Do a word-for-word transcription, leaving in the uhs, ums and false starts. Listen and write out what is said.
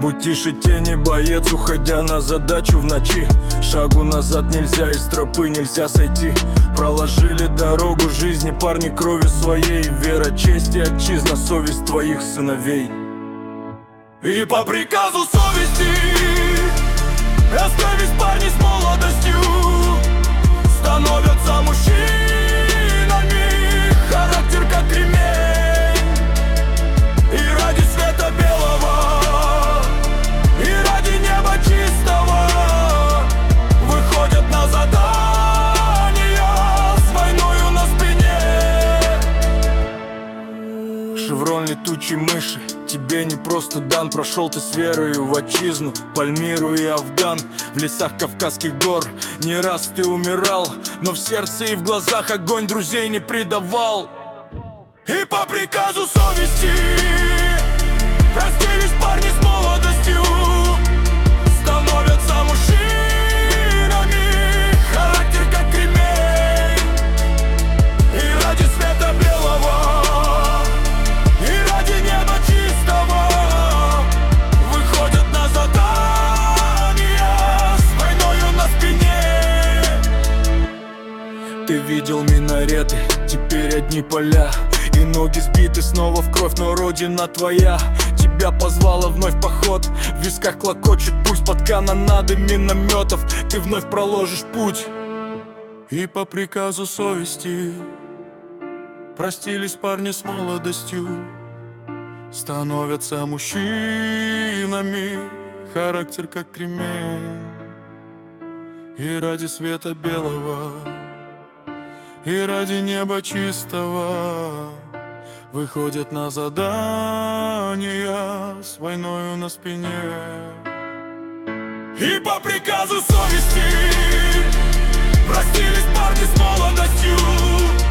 Будь тише тени, боец, уходя на задачу в ночи. Шагу назад нельзя, из тропы нельзя сойти. Проложили дорогу жизни парни кровью своей. Вера, честь и отчизна, совесть твоих сыновей. И по приказу совести расстались парни с молодостью, становятся мужчинами, характер как кремень. И ради света белого, и ради неба чистого выходят на задания с войною на спине. Шеврон летучей мыши тебе не просто дан. Прошел ты с верою в отчизну, Пальмиру и Афган. В лесах Кавказских гор не раз ты умирал, но в сердце и в глазах огонь друзей не предавал. И по приказу совести простились парни с молодостью, становятся мужчинами, характер как кремень. И ради света белого, и ради неба чистого выходят на задания с войною на спине. Ты видел минареты, теперь одни поля, и ноги сбиты снова в кровь, но родина твоя тебя позвала вновь в поход. В висках клокочет пульс под канонады минометов. Ты вновь проложишь путь. И по приказу совести простились парни с молодостью, становятся мужчинами, характер как кремень. И ради света белого, и ради неба чистого выходят на задания с войною на спине. И по приказу совести простились парни с молодостью,